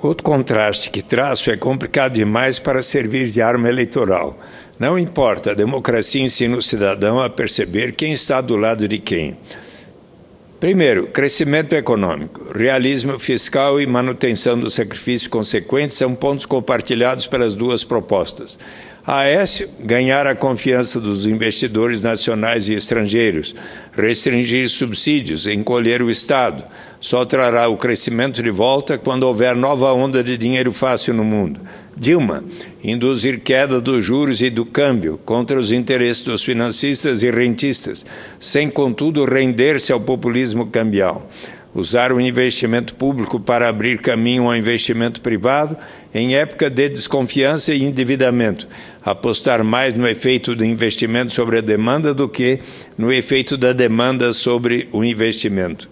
Outro contraste que traço é complicado demais para servir de arma eleitoral. Não importa, a democracia ensina o cidadão a perceber quem está do lado de quem. Primeiro, crescimento econômico, realismo fiscal e manutenção do sacrifício consequente são pontos compartilhados pelas duas propostas. Aécio, ganhar a confiança dos investidores nacionais e estrangeiros, restringir subsídios, encolher o Estado. Só trará o crescimento de volta quando houver nova onda de dinheiro fácil no mundo. Dilma, induzir queda dos juros e do câmbio contra os interesses dos financistas e rentistas, sem, contudo, render-se ao populismo cambial. Usar o investimento público para abrir caminho ao investimento privado em época de desconfiança e endividamento. Apostar mais no efeito do investimento sobre a demanda do que no efeito da demanda sobre o investimento.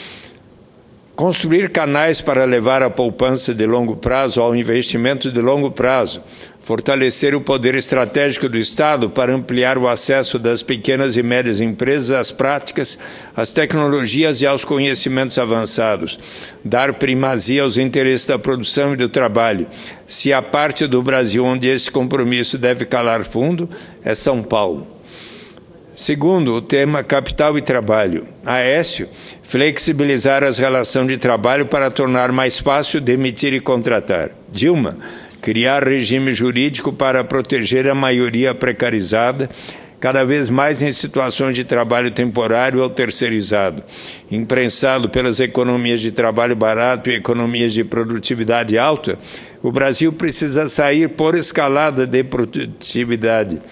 Construir canais para levar a poupança de longo prazo ao investimento de longo prazo. Fortalecer o poder estratégico do Estado para ampliar o acesso das pequenas e médias empresas às práticas, às tecnologias e aos conhecimentos avançados. Dar primazia aos interesses da produção e do trabalho. Se há parte do Brasil onde esse compromisso deve calar fundo, é São Paulo. Segundo, o tema capital e trabalho. Aécio, flexibilizar as relações de trabalho para tornar mais fácil demitir e contratar. Dilma, criar regime jurídico para proteger a maioria precarizada, cada vez mais em situações de trabalho temporário ou terceirizado. Imprensado pelas economias de trabalho barato e economias de produtividade alta, o Brasil precisa sair por escalada de produtividade.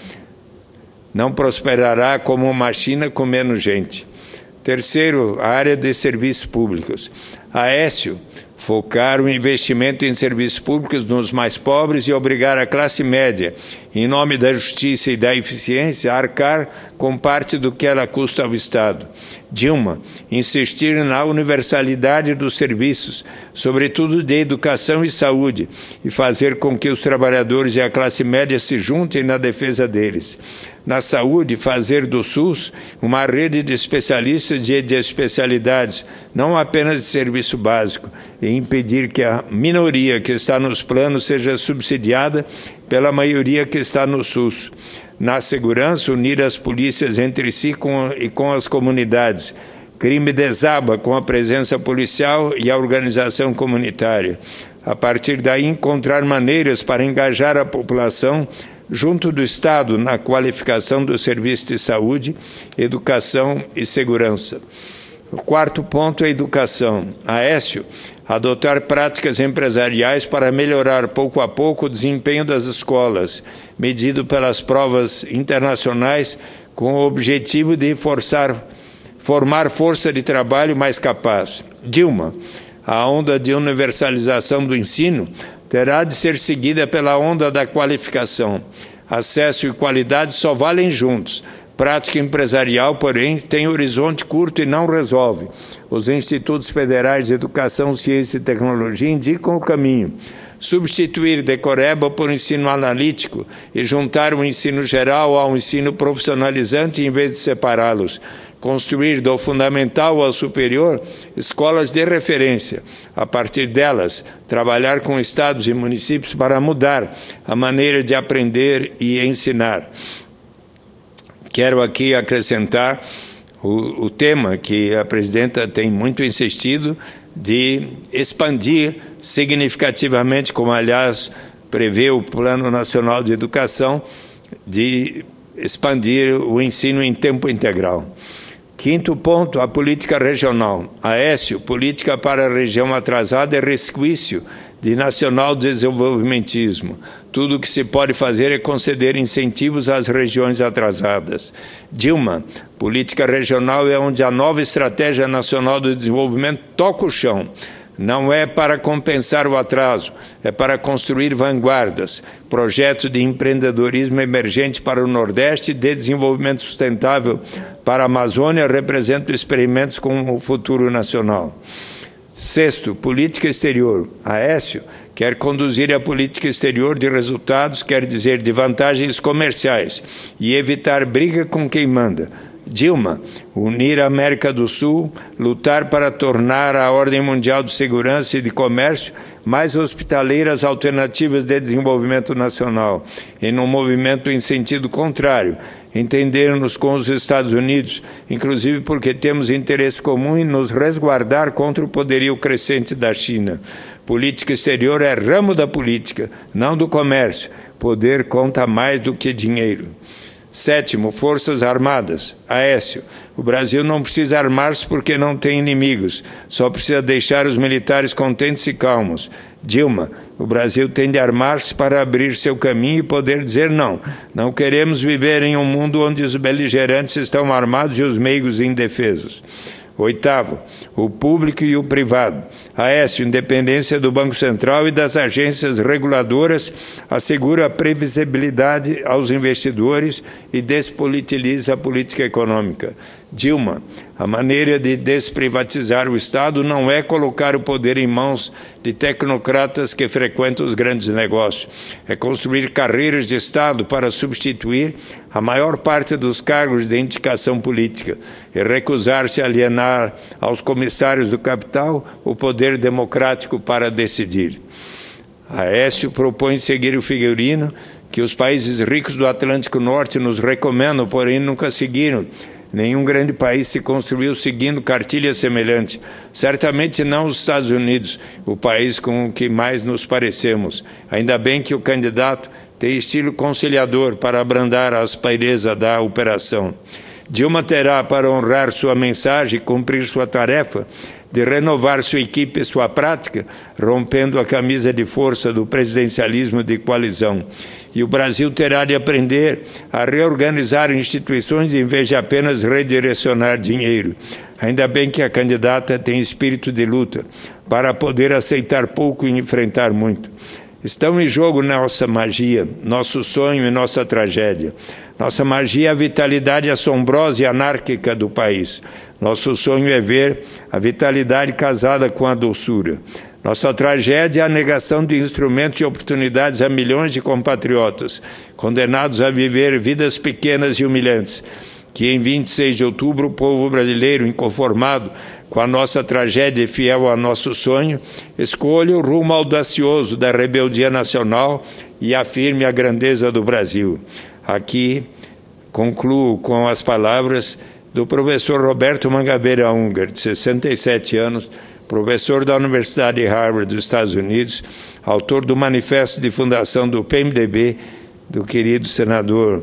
Não prosperará como uma China com menos gente. Terceiro, a área de serviços públicos. Aécio, focar o investimento em serviços públicos nos mais pobres e obrigar a classe média, em nome da justiça e da eficiência, a arcar com parte do que ela custa ao Estado. Dilma, insistir na universalidade dos serviços, sobretudo de educação e saúde, e fazer com que os trabalhadores e a classe média se juntem na defesa deles. Na saúde, fazer do SUS uma rede de especialistas e de especialidades, não apenas de serviço básico, e impedir que a minoria que está nos planos seja subsidiada pela maioria que está no SUS. Na segurança, unir as polícias entre si e com as comunidades. Crime desaba com a presença policial e a organização comunitária. A partir daí, encontrar maneiras para engajar a população junto do Estado na qualificação dos serviços de saúde, educação e segurança. O quarto ponto é a educação. Aécio, adotar práticas empresariais para melhorar pouco a pouco o desempenho das escolas, medido pelas provas internacionais com o objetivo de formar força de trabalho mais capaz. Dilma, a onda de universalização do ensino terá de ser seguida pela onda da qualificação. Acesso e qualidade só valem juntos. Prática empresarial, porém, tem horizonte curto e não resolve. Os institutos federais de educação, ciência e tecnologia indicam o caminho. Substituir decoreba por ensino analítico e juntar o ensino geral ao ensino profissionalizante em vez de separá-los. Construir do fundamental ao superior escolas de referência. A partir delas, trabalhar com estados e municípios para mudar a maneira de aprender e ensinar. Quero aqui acrescentar o tema que a presidenta tem muito insistido de expandir significativamente, como aliás prevê o Plano Nacional de Educação, de expandir o ensino em tempo integral. Quinto ponto, a política regional. Aécio, política para a região atrasada é resquício de nacional desenvolvimentismo. Tudo o que se pode fazer é conceder incentivos às regiões atrasadas. Dilma, política regional é onde a nova estratégia nacional do desenvolvimento toca o chão. Não é para compensar o atraso, é para construir vanguardas. Projeto de empreendedorismo emergente para o Nordeste e de desenvolvimento sustentável para a Amazônia representam experimentos com o futuro nacional. Sexto, política exterior. Aécio quer conduzir a política exterior de resultados, quer dizer de vantagens comerciais, e evitar briga com quem manda. Dilma, unir a América do Sul, lutar para tornar a ordem mundial de segurança e de comércio mais hospitaleiras alternativas de desenvolvimento nacional, e num movimento em sentido contrário, entendermos com os Estados Unidos, inclusive porque temos interesse comum em nos resguardar contra o poderio crescente da China. Política exterior é ramo da política, não do comércio. Poder conta mais do que dinheiro. 7º, Forças Armadas. Aécio, o Brasil não precisa armar-se porque não tem inimigos, só precisa deixar os militares contentes e calmos. Dilma, o Brasil tem de armar-se para abrir seu caminho e poder dizer não. Não queremos viver em um mundo onde os beligerantes estão armados e os meigos indefesos. 8º, o público e o privado. Aécio, independência do Banco Central e das agências reguladoras, assegura a previsibilidade aos investidores e despolitiza a política econômica. Dilma, a maneira de desprivatizar o Estado não é colocar o poder em mãos de tecnocratas que frequentam os grandes negócios. É construir carreiras de Estado para substituir a maior parte dos cargos de indicação política e recusar-se a alienar aos comissários do capital o poder democrático para decidir. Aécio propõe seguir o figurino que os países ricos do Atlântico Norte nos recomendam, porém nunca seguiram. Nenhum grande país se construiu seguindo cartilha semelhante. Certamente não os Estados Unidos, o país com o que mais nos parecemos. Ainda bem que o candidato tem estilo conciliador para abrandar a aspereza da operação. Dilma terá, para honrar sua mensagem e cumprir sua tarefa, de renovar sua equipe e sua prática, rompendo a camisa de força do presidencialismo de coalizão. E o Brasil terá de aprender a reorganizar instituições em vez de apenas redirecionar dinheiro. Ainda bem que a candidata tem espírito de luta, para poder aceitar pouco e enfrentar muito. Estão em jogo nossa magia, nosso sonho e nossa tragédia. Nossa magia é a vitalidade assombrosa e anárquica do país. Nosso sonho é ver a vitalidade casada com a doçura. Nossa tragédia é a negação de instrumentos e oportunidades a milhões de compatriotas, condenados a viver vidas pequenas e humilhantes. Que em 26 de outubro o povo brasileiro, inconformado com a nossa tragédia e fiel ao nosso sonho, escolha o rumo audacioso da rebeldia nacional e afirme a grandeza do Brasil. Aqui concluo com as palavras do professor Roberto Mangabeira Unger, de 67 anos, professor da Universidade de Harvard dos Estados Unidos, autor do manifesto de fundação do PMDB, do querido senador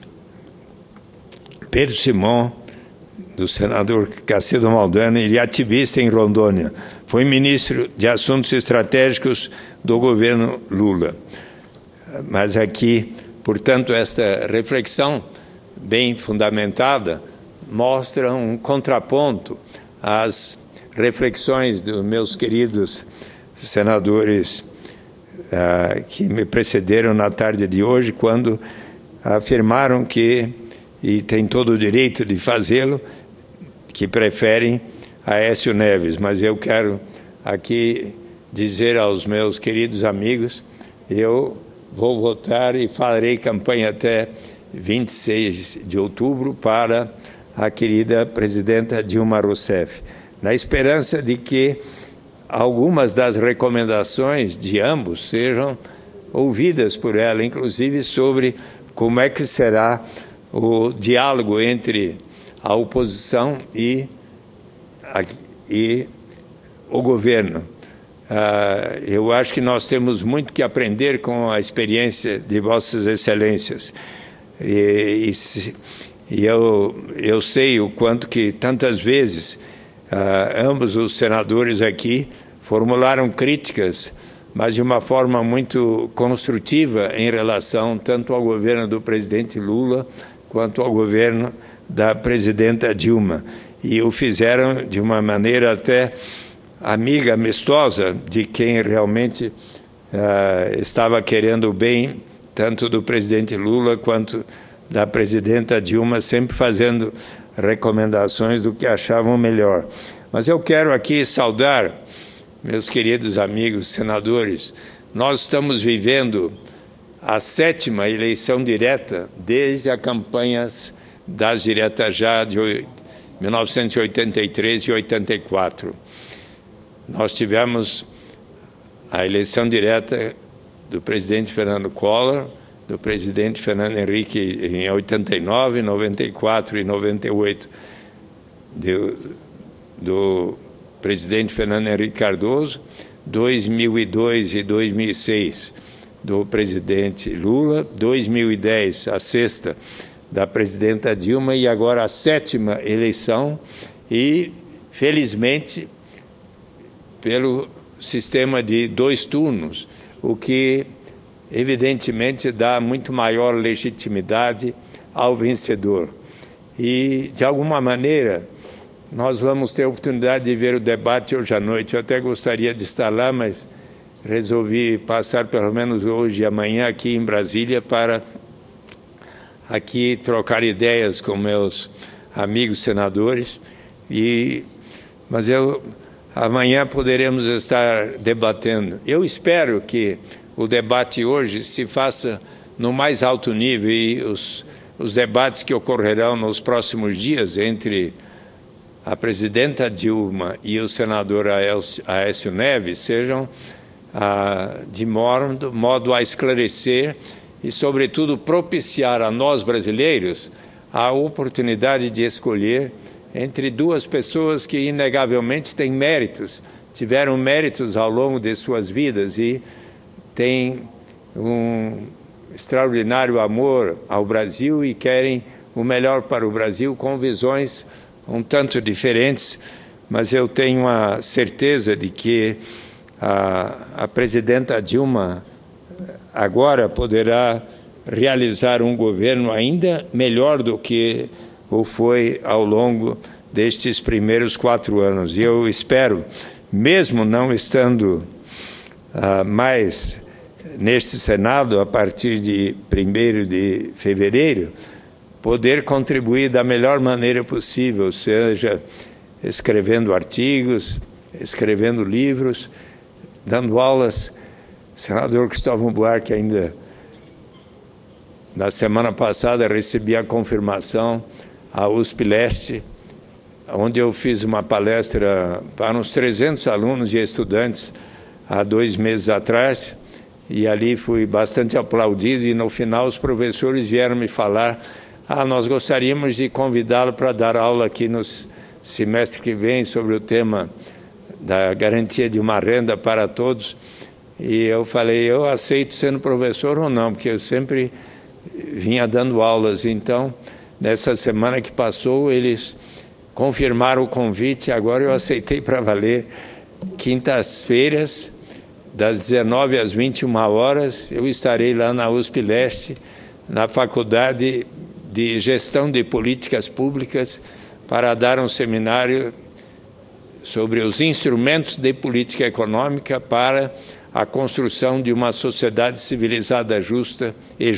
Pedro Simão, do senador Cacildo Maldana, e ativista em Rondônia. Foi ministro de Assuntos Estratégicos do governo Lula. Mas aqui, portanto, esta reflexão bem fundamentada mostra um contraponto às reflexões dos meus queridos senadores que me precederam na tarde de hoje, quando afirmaram que, e tem todo o direito de fazê-lo, que preferem Aécio Neves. Mas eu quero aqui dizer aos meus queridos amigos, eu vou votar e farei campanha até 26 de outubro para a querida presidenta Dilma Rousseff, na esperança de que algumas das recomendações de ambos sejam ouvidas por ela, inclusive sobre como é que será o diálogo entre a oposição e o governo. Eu acho que nós temos muito que aprender com a experiência de Vossas Excelências. E eu sei o quanto que tantas vezes ambos os senadores aqui formularam críticas, mas de uma forma muito construtiva em relação tanto ao governo do presidente Lula quanto ao governo da presidenta Dilma. E o fizeram de uma maneira até amiga, amistosa, de quem realmente estava querendo o bem, tanto do presidente Lula quanto da presidenta Dilma, sempre fazendo recomendações do que achavam melhor. Mas eu quero aqui saudar, meus queridos amigos senadores, nós estamos vivendo a 7ª eleição direta desde as campanhas das diretas já de 1983 e 84. Nós tivemos a eleição direta do presidente Fernando Collor, do presidente Fernando Henrique em 89, 94 e 98, do presidente Fernando Henrique Cardoso, 2002 e 2006 do presidente Lula, 2010 a sexta da presidenta Dilma e agora a sétima eleição e, felizmente, pelo sistema de 2 turnos, o que evidentemente dá muito maior legitimidade ao vencedor. E, de alguma maneira, nós vamos ter a oportunidade de ver o debate hoje à noite. Eu até gostaria de estar lá, mas resolvi passar pelo menos hoje e amanhã aqui em Brasília para aqui trocar ideias com meus amigos senadores. Mas amanhã poderemos estar debatendo. Eu espero que o debate hoje se faça no mais alto nível e os debates que ocorrerão nos próximos dias entre a presidenta Dilma e o senador Aécio Neves sejam de modo a esclarecer e, sobretudo, propiciar a nós brasileiros a oportunidade de escolher entre 2 pessoas que, inegavelmente, têm méritos, tiveram méritos ao longo de suas vidas e têm um extraordinário amor ao Brasil e querem o melhor para o Brasil com visões um tanto diferentes, mas eu tenho a certeza de que a presidenta Dilma agora poderá realizar um governo ainda melhor do que o foi ao longo destes primeiros 4 anos. E eu espero, mesmo não estando mais neste Senado a partir de 1º de fevereiro, poder contribuir da melhor maneira possível, seja escrevendo artigos, escrevendo livros, dando aulas. Senador Cristóvão Buarque ainda, na semana passada, recebi a confirmação à USP Leste, onde eu fiz uma palestra para uns 300 alunos e estudantes há 2 meses atrás, e ali fui bastante aplaudido, e no final os professores vieram me falar: nós gostaríamos de convidá-lo para dar aula aqui no semestre que vem sobre o tema da garantia de uma renda para todos. E eu falei, eu aceito sendo professor ou não, porque eu sempre vinha dando aulas. Então, nessa semana que passou, eles confirmaram o convite, agora eu aceitei para valer. Quintas-feiras, das 19 às 21 horas, eu estarei lá na USP Leste, na Faculdade de Gestão de Políticas Públicas, para dar um seminário sobre os instrumentos de política econômica para a construção de uma sociedade civilizada justa,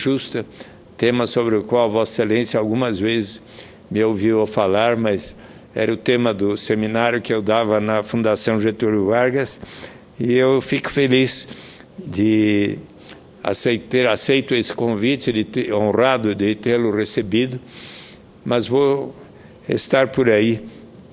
tema sobre o qual Vossa Excelência algumas vezes me ouviu falar, mas era o tema do seminário que eu dava na Fundação Getúlio Vargas, e eu fico feliz de ter aceito esse convite, honrado de tê-lo recebido, mas vou estar por aí,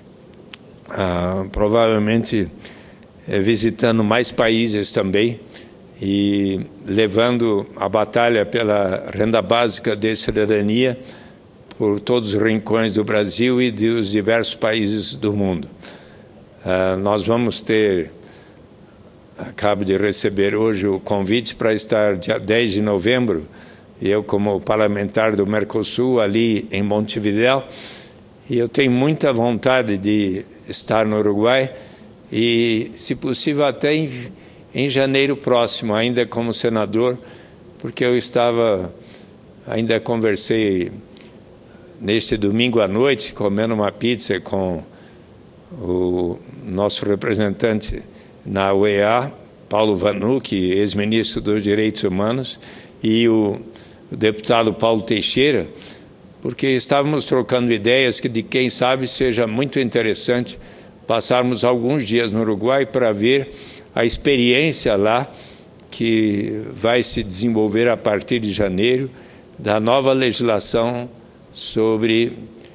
provavelmente visitando mais países também e levando a batalha pela renda básica de cidadania por todos os rincões do Brasil e dos diversos países do mundo. Nós vamos ter, acabo de receber hoje o convite para estar dia 10 de novembro, eu como parlamentar do Mercosul ali em Montevidéu, e eu tenho muita vontade de estar no Uruguai e, se possível, até em janeiro próximo, ainda como senador, porque eu ainda conversei neste domingo à noite, comendo uma pizza com o nosso representante na UEA, Paulo Vanucci, ex-ministro dos Direitos Humanos, e o deputado Paulo Teixeira, porque estávamos trocando ideias de quem sabe seja muito interessante passarmos alguns dias no Uruguai para ver a experiência lá que vai se desenvolver a partir de janeiro da nova legislação sobre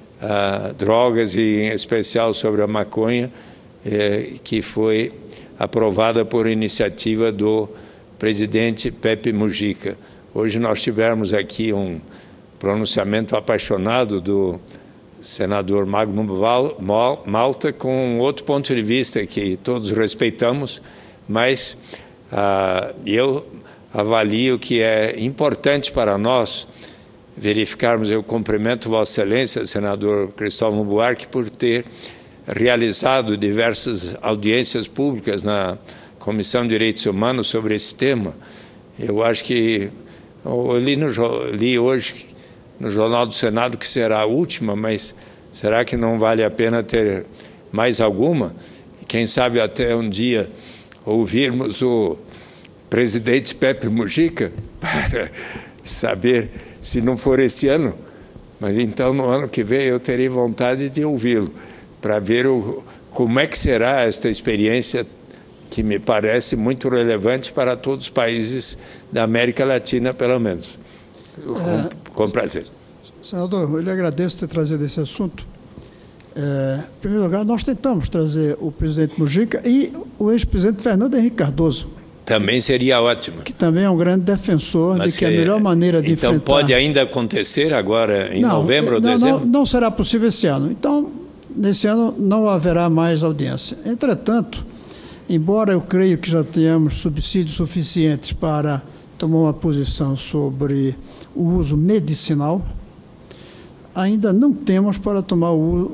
drogas e, em especial, sobre a maconha, que foi aprovada por iniciativa do presidente Pepe Mujica. Hoje nós tivemos aqui um pronunciamento apaixonado do senador Magno Malta, com outro ponto de vista que todos respeitamos, mas eu avalio que é importante para nós verificarmos. Eu cumprimento Vossa Excelência, senador Cristóvão Buarque, por ter realizado diversas audiências públicas na Comissão de Direitos Humanos sobre esse tema. Eu acho que eu li hoje no Jornal do Senado que será a última, mas será que não vale a pena ter mais alguma? Quem sabe até um dia ouvirmos o presidente Pepe Mujica para saber, se não for esse ano, mas então no ano que vem eu terei vontade de ouvi-lo, para ver como é que será esta experiência, que me parece muito relevante para todos os países da América Latina, pelo menos. Com prazer. Senador, eu lhe agradeço ter trazido esse assunto. Em primeiro lugar, nós tentamos trazer o presidente Mujica e o ex-presidente Fernando Henrique Cardoso. Também seria ótimo. Que também é um grande defensor de que a melhor maneira de enfrentar... Então pode ainda acontecer agora, em novembro ou dezembro? Não será possível esse ano. Então, nesse ano não haverá mais audiência. Entretanto, embora eu creio que já tenhamos subsídios suficientes para tomar uma posição sobre o uso medicinal, ainda não temos para tomar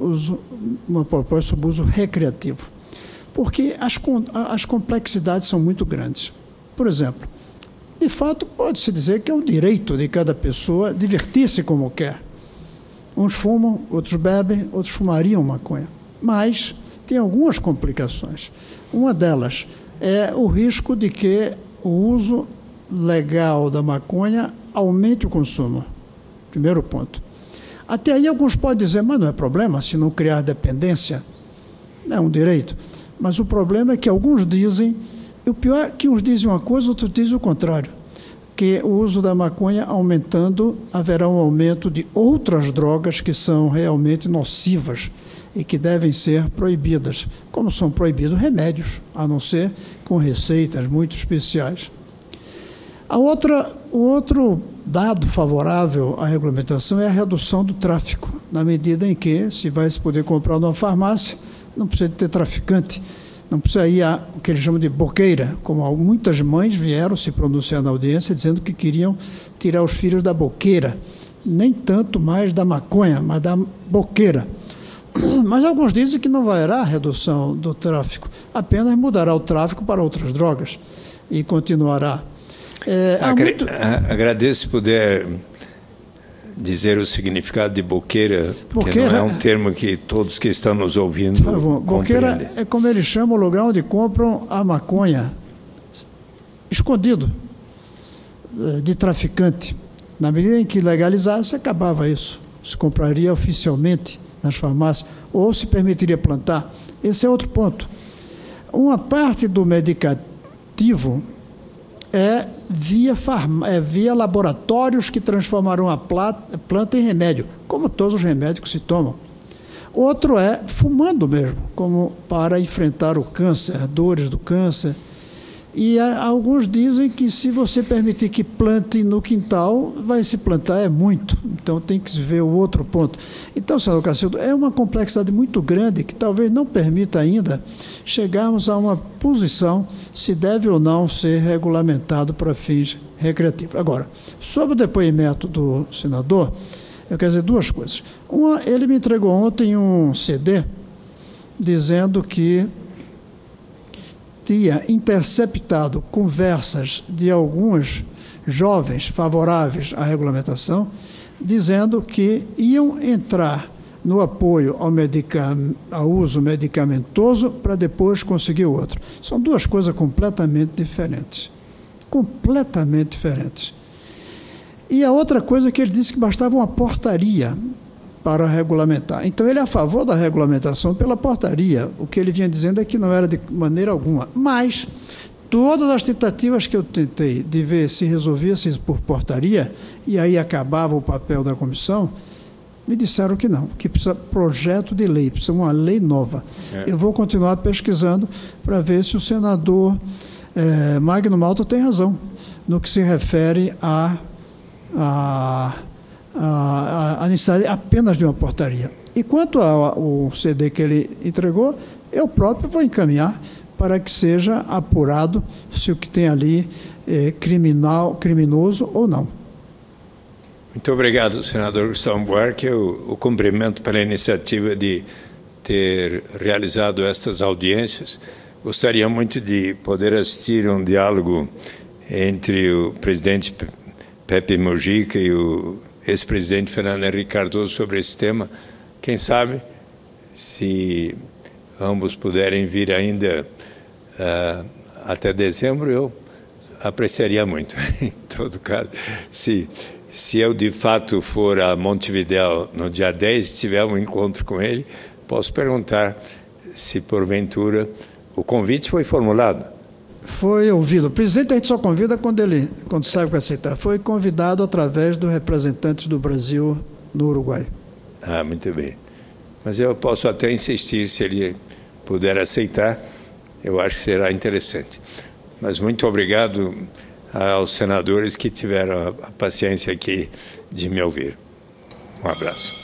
uma proposta sobre o uso recreativo, porque as complexidades são muito grandes. Por exemplo, de fato, pode-se dizer que é o direito de cada pessoa divertir-se como quer. Uns fumam, outros bebem, outros fumariam maconha. Mas tem algumas complicações. Uma delas é o risco de que o uso legal da maconha aumente o consumo. Primeiro ponto. Até aí alguns podem dizer, mas não é problema se não criar dependência. É um direito. Mas o problema é que alguns dizem, o pior é que uns dizem uma coisa, outros dizem o contrário, que o uso da maconha aumentando, haverá um aumento de outras drogas que são realmente nocivas e que devem ser proibidas, como são proibidos remédios, a não ser com receitas muito especiais. O outro dado favorável à regulamentação é a redução do tráfico, na medida em que, se vai se poder comprar numa farmácia, não precisa ter traficante, não precisa ir o que eles chamam de boqueira, como muitas mães vieram se pronunciar na audiência dizendo que queriam tirar os filhos da boqueira, nem tanto mais da maconha, mas da boqueira. Mas alguns dizem que não haverá redução do tráfico, apenas mudará o tráfico para outras drogas e continuará. Agradeço se puder dizer o significado de boqueira, porque não é um termo que todos que estão nos ouvindo boqueira é como eles chamam o lugar onde compram a maconha, escondido, de traficante. Na medida em que legalizasse, acabava isso. Se compraria oficialmente nas farmácias, ou se permitiria plantar. Esse é outro ponto. Uma parte do medicativo é via laboratórios que transformarão a planta em remédio, como todos os remédios que se tomam. Outro é fumando mesmo, como para enfrentar o câncer, dores do câncer. E alguns dizem que se você permitir que plante no quintal, vai se plantar muito. Então tem que se ver o outro ponto. Então, senador Cacildo, é uma complexidade muito grande que talvez não permita ainda chegarmos a uma posição se deve ou não ser regulamentado para fins recreativos. Agora, sobre o depoimento do senador, eu quero dizer duas coisas. Uma, ele me entregou ontem um CD dizendo que tinha interceptado conversas de alguns jovens favoráveis à regulamentação, dizendo que iam entrar no apoio ao uso medicamentoso para depois conseguir o outro. São duas coisas completamente diferentes. Completamente diferentes. E a outra coisa é que ele disse que bastava uma portaria para regulamentar. Então, ele é a favor da regulamentação pela portaria. O que ele vinha dizendo é que não era de maneira alguma. Mas todas as tentativas que eu tentei de ver se resolvia-se por portaria, e aí acabava o papel da comissão, Me disseram que não, que precisa projeto de lei, precisa uma lei nova. Eu vou continuar pesquisando para ver se o senador Magno Malta tem razão no que se refere à necessidade apenas de uma portaria. E quanto ao CD que ele entregou, eu próprio vou encaminhar para que seja apurado se o que tem ali é criminoso ou não. Muito obrigado, senador Gustavo Buarque. Eu o cumprimento pela iniciativa de ter realizado estas audiências. Gostaria muito de poder assistir a um diálogo entre o presidente Pepe Mujica e o ex-presidente Fernando Henrique Cardoso sobre esse tema. Quem sabe, se ambos puderem vir ainda até dezembro, eu apreciaria muito. Em todo caso, se eu de fato for a Montevidéu no dia 10 e tiver um encontro com ele, posso perguntar se porventura o convite foi formulado. Foi ouvido. O presidente a gente só convida quando sabe que vai aceitar. Foi convidado através dos representantes do Brasil no Uruguai. Ah, muito bem. Mas eu posso até insistir, se ele puder aceitar, eu acho que será interessante. Mas muito obrigado aos senadores que tiveram a paciência aqui de me ouvir. Um abraço.